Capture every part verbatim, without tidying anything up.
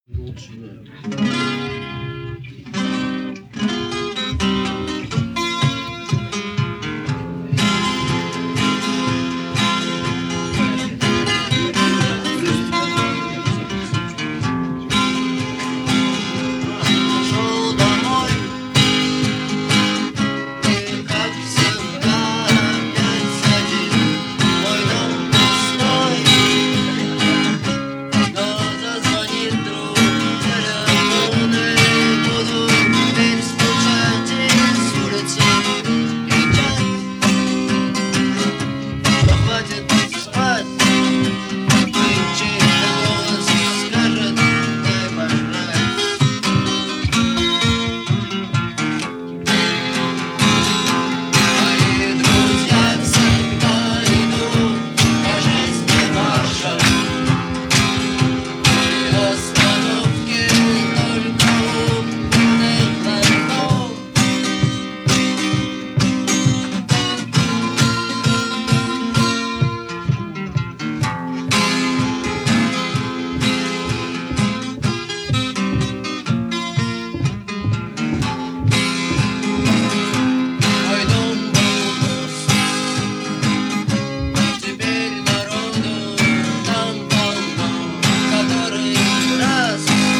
Лучше, да. Шел домой, и, как всегда, опять один. Мой дом пустой, но зазвонит вдруг телефон, и буду теперь стучать из улицы кричать, что хватит спать. И чей-то голос скажет: дай пожрать. Мои друзья всегда идут по жизни маршем, и остановки только у умных ларьков. Мой дом был пуст, теперь народу там полно, который раз.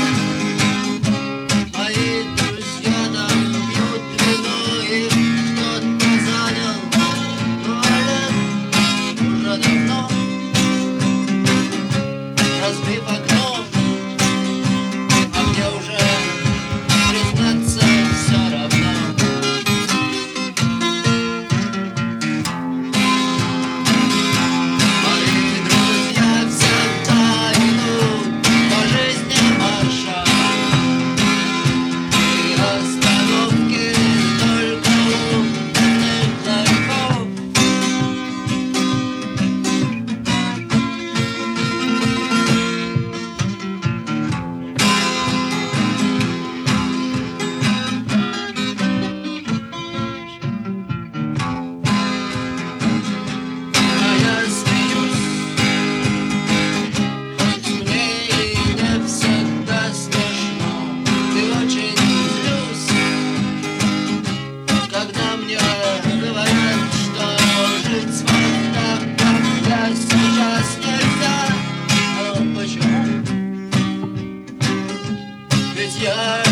Мои друзья там пьют вино, и кто-то занял туалет уже давно, разбив окно, а мне уже, признаться, все равно. Мои друзья всегда идут по жизни маршем, и остановки только у умных ларьков. А я смеюсь, хоть мне и не всегда смешно, и очень злюсь, когда мне говорят, что жить вот так, как я сейчас, нельзя. А почему? Ведь я